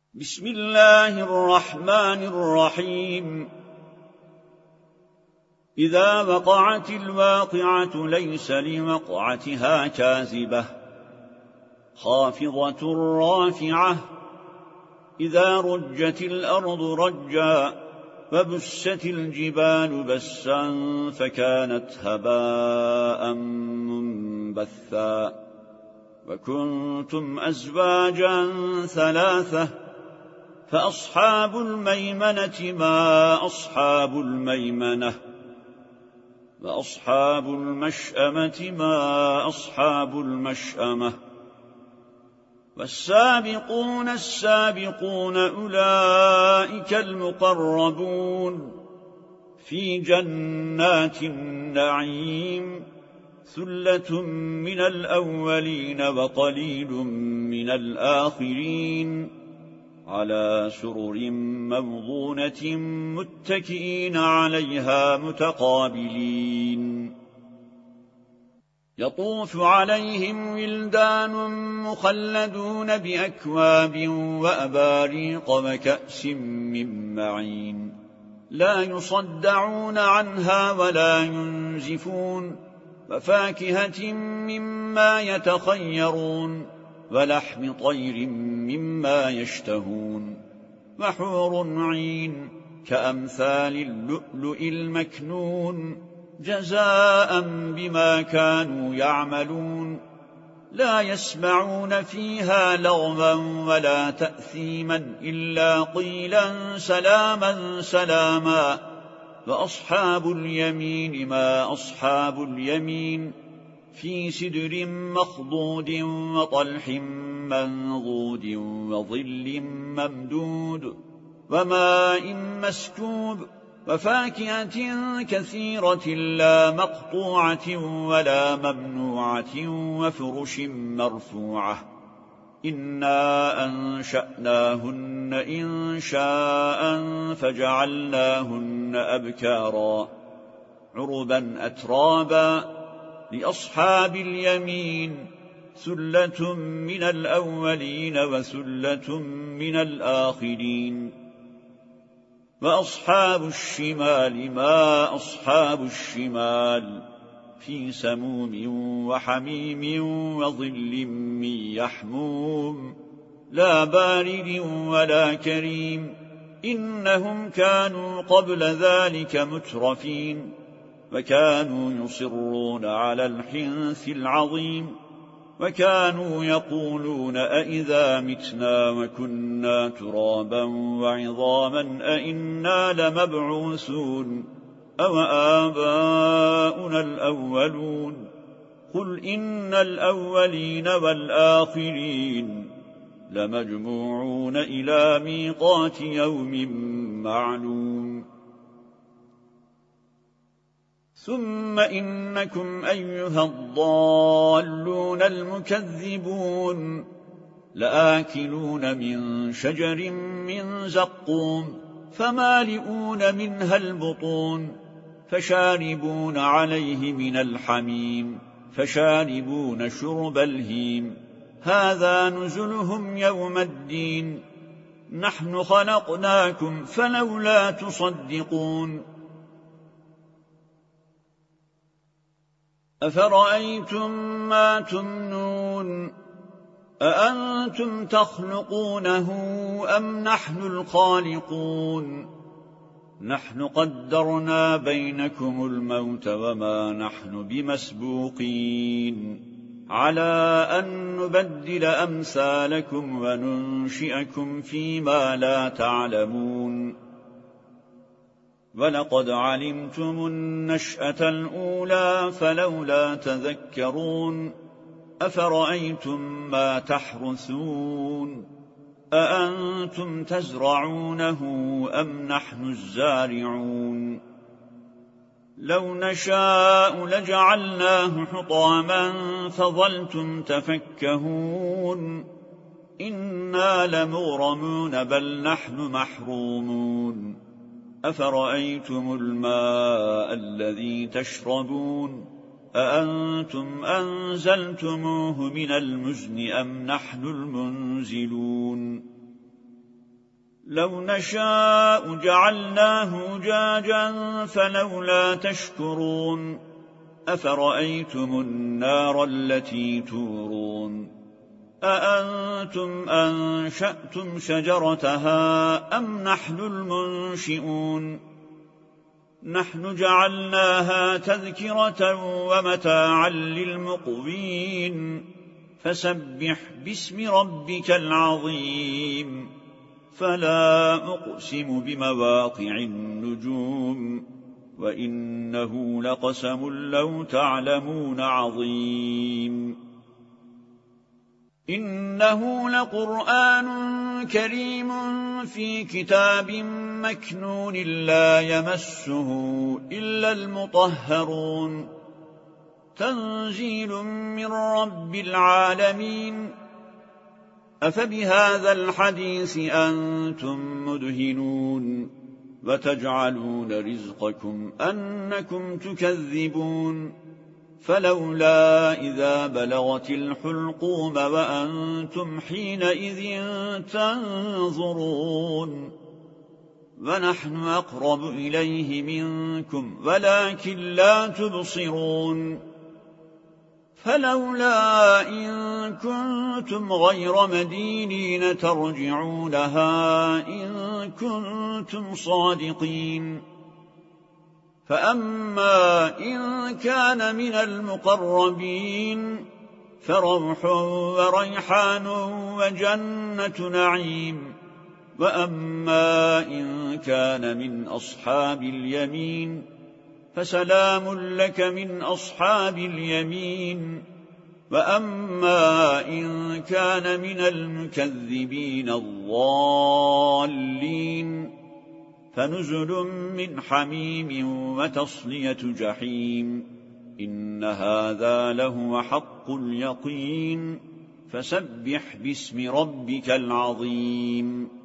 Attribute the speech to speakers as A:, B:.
A: بسم الله الرحمن الرحيم. إذا وقعت الواقعة ليس لوقعتها كاذبة خافضة رافعة إذا رجت الأرض رجا وبست الجبال بسا فكانت هباء منبثا وكنتم أزواجا ثلاثة فأصحاب الميمنة ما أصحاب الميمنة وأصحاب المشأمة ما أصحاب المشأمة والسابقون السابقون أولئك المقربون في جنات النعيم ثلة من الأولين وقليل من الآخرين على سرر موضونة متكئين عليها متقابلين يطوف عليهم ولدان مخلدون بأكواب وأباريق وكأس من معين لا يصدعون عنها ولا ينزفون وفاكهة مما يتخيرون ولحم طير مما يشتهون وحور عين كأمثال اللؤلؤ المكنون جزاء بما كانوا يعملون لا يسمعون فيها لغوا ولا تأثيما إلا قيلا سلاما سلاما وأصحاب اليمين ما أصحاب اليمين في سدر مخضود وطلح منضود وظل ممدود وماء مسكوب وفاكهة كثيرة لا مقطوعة ولا ممنوعة وفرش مرفوعة إنا أنشأناهن إنشاء فجعلناهن أبكارا عربا أترابا لأصحاب اليمين ثلة من الأولين وثلة من الآخرين وأصحاب الشمال ما أصحاب الشمال في سموم وحميم وظل من يحموم لا بارد ولا كريم إنهم كانوا قبل ذلك مترفين وكانوا يصرون على الحنث العظيم وكانوا يقولون أئذا متنا وكنا ترابا وعظاما أئنا لمبعوثون أو آباؤنا الأولون قل إن الأولين والآخرين لمجموعون إلى ميقات يوم معلوم ثم إنكم أيها الضالون المكذبون لآكلون من شجر من زقوم فمالئون منها البطون فشاربون عليه من الحميم فشاربون شرب الهيم هذا نزلهم يوم الدين نحن خلقناكم فلولا تصدقون أفرأيتم ما تمنون أأنتم تخلقونه أم نحن الخالقون نحن قدرنا بينكم الموت وما نحن بمسبوقين على أن نبدل أمثالكم وننشئكم فيما لا تعلمون ولقد علمتم النشأة الأولى فلولا تذكرون أفرأيتم ما تحرثون أأنتم تزرعونه أم نحن الزارعون لو نشاء لجعلناه حطاما فظلتم تفكهون إنا لمغرمون بل نحن محرومون أفرأيتم الماء الذي تشربون أأنتم أنزلتموه من المزن أم نحن المنزلون لو نشاء جعلناه أجاجا فلولا تشكرون أفرأيتم النار التي تورون أأنتم أنشأتم شجرتها أم نحن المنشئون نحن جعلناها تذكرة ومتاعا للمقوين فسبح باسم ربك العظيم فلا أقسم بمواقع النجوم وإنه لقسم لو تعلمون عظيم إنه لقرآن كريم في كتاب مكنون لا يمسه إلا المطهرون تنزيل من رب العالمين أفبهذا الحديث أنتم مدهنون وتجعلون رزقكم أنكم تكذبون فلولا إذا بلغت الحلقوم وأنتم حينئذ تنظرون ونحن أقرب إليه منكم ولكن لا تبصرون فلولا إن كنتم غير مدينين ترجعونها إن كنتم صادقين فأما إن كان من المقربين فروح وريحان وجنة نعيم وأما إن كان من أصحاب اليمين فسلام لك من أصحاب اليمين وأما إن كان من المكذبين الضالين فنزل من حميم وتصلية جحيم إن هذا لهو حق اليقين فسبح باسم ربك العظيم